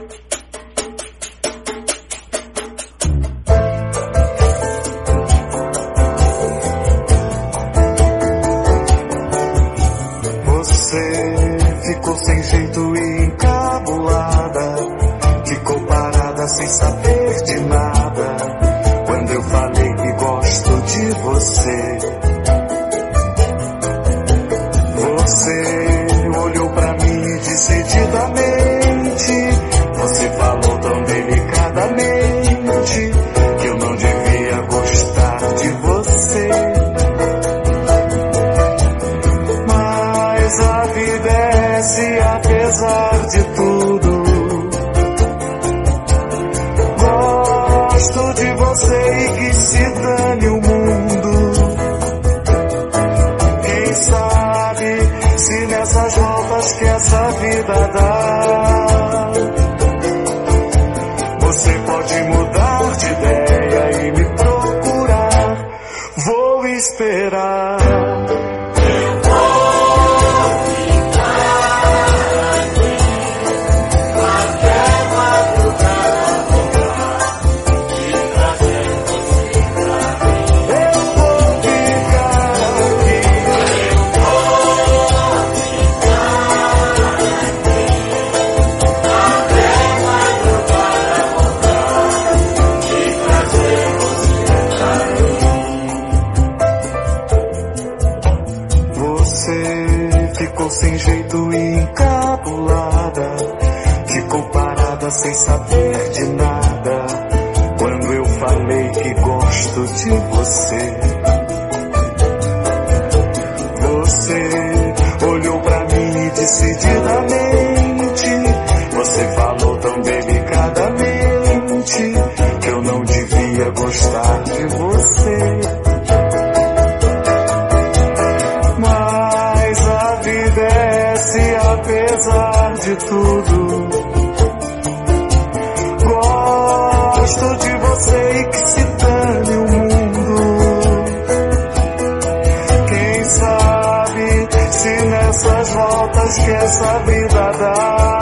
Você ficou sem jeito e encabulada, ficou parada sem saber de nada. Quando eu falei que gosto de você, você olhou pra mim decididamente. Você falou tão delicadamente que eu não devia gostar de você. Mas a vida é essa, apesar de tudo. Gosto de você e que se dane o mundo. Quem sabe se nessas voltas que essa vida dá, você pode mudar de ideia e me procurar. Vou esperar. Ficou sem jeito e encabulada, ficou parada sem saber de nada. Quando eu falei que gosto de você, você olhou pra mim decididamente. Você falou tão delicadamente que eu não devia gostar de você. Apesar de tudo, gosto de você e que se dane o mundo. Quem sabe se nessas voltas que essa vida dá,